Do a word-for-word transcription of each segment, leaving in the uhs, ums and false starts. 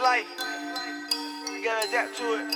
life. You gotta adapt to it.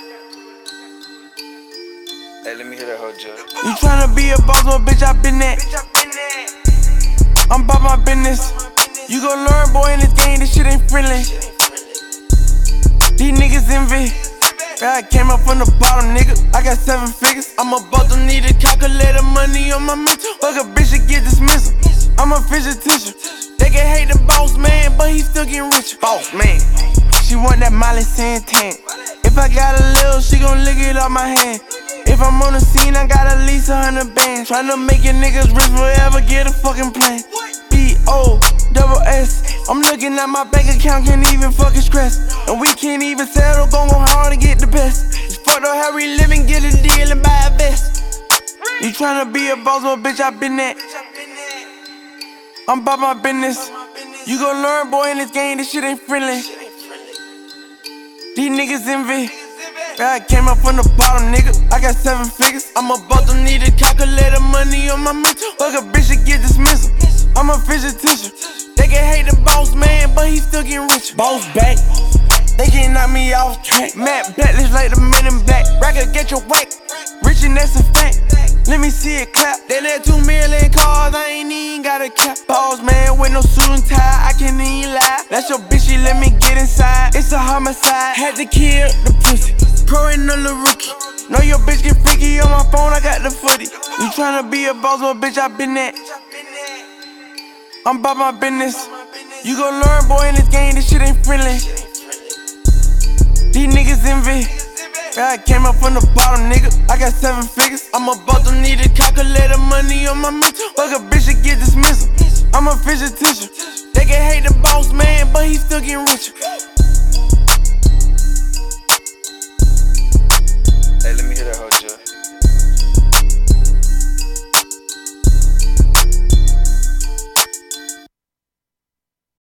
Hey, let me hear that whole judge. You tryna be a boss, well, bitch, I been that. Bitch, I been there. I'm about my business. You gon' learn, boy, in this game, this shit ain't friendly. These niggas envy. I came up from the bottom, nigga. I got seven figures. I'm about to need a calculator, money on my mental. Fuck a bitch to get dismissal. I'm a physician. They can hate the boss man, but he still getting richer. Boss man. She want that Molly Santan. If I got a little, she gon' lick it off my hand. If I'm on the scene, I got at least a hundred bands. Tryna make your niggas rich forever, get a fucking plan. B O double S. I'm looking at my bank account, can't even fucking stress. And we can't even settle, gon' go hard to get the best. It's fucked up how we living, get a deal and buy a vest. You tryna be a boss, well, bitch, I been that. I'm about my business. You gon' learn, boy, in this game, this shit ain't friendly. These niggas envy. I came up from the bottom, nigga. I got seven figures. I'm about to need a calculator, money on my mental. Fuck a bitch to get dismissal. I'm a physician. They can hate the boss man, but he still getting rich. Boss back. They can't knock me off track. Matt Blacklist like the men in black. Racket get your whack. Rich and that's a fact. Let me see it clap. They let two million cars, I ain't even got a cap. Boss man with no suit and tie, I can't even lie. That's your bitch, she let me get inside. It's a homicide, had to kill the pussy. Pro and no little rookie. Know your bitch get freaky on my phone, I got the footy. You tryna be a boss, well, bitch, I been that. I'm about my business. You gon' learn, boy, in this game, this shit ain't friendly. These niggas envy. I came up from the bottom, nigga. I got seven figures. I'm about to need a calculator, money on my mental. Fuck a bitch to get dismissal. I'm a physician. They can hate the boss man, but he still getting richer.